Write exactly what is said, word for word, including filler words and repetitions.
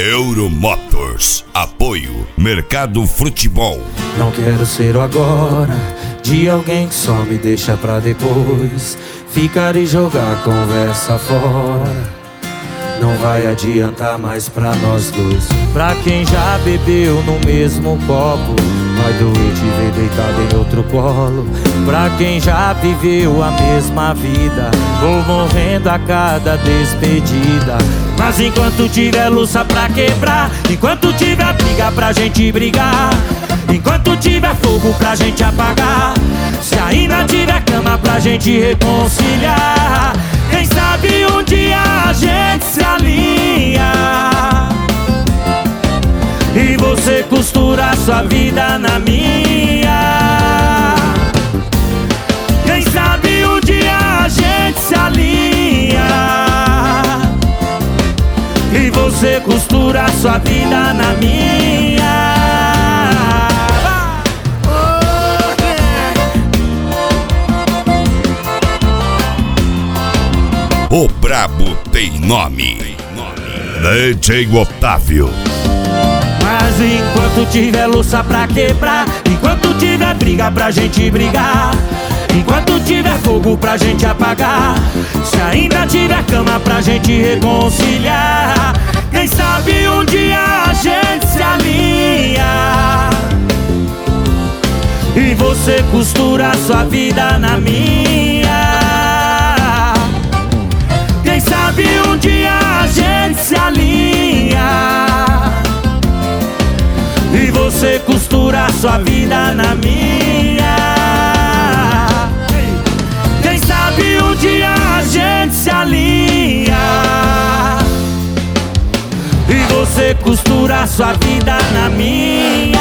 Euromotors. Apoio Mercado Futebol. Não quero ser o agora de alguém que só me deixa pra depois ficar e jogar a conversa fora. Não vai adiantar mais pra nós dois. Pra quem já bebeu no mesmo copo, vai doer te ver deitado em outro colo. Pra quem já viveu a mesma vida, vou morrendo a cada despedida. Mas enquanto tiver louça pra quebrar, enquanto tiver briga pra gente brigar, enquanto tiver fogo pra gente apagar, se ainda tiver cama pra gente reconciliar, quem sabe um dia a gente se alinha e você costura a sua vida na minha. Quem sabe um dia a gente se alinha e você costura a sua vida na minha. O brabo tem nome, D J Otávio. Mas enquanto tiver louça pra quebrar, enquanto tiver briga pra gente brigar, enquanto tiver fogo pra gente apagar, se ainda tiver cama pra gente reconciliar, quem sabe um dia a gente se alinha e você costura a sua vida na minha. Quem sabe um dia a gente se alinha e você costura a sua vida na minha. Quem sabe um dia a gente se alinha e você costura a sua vida na minha.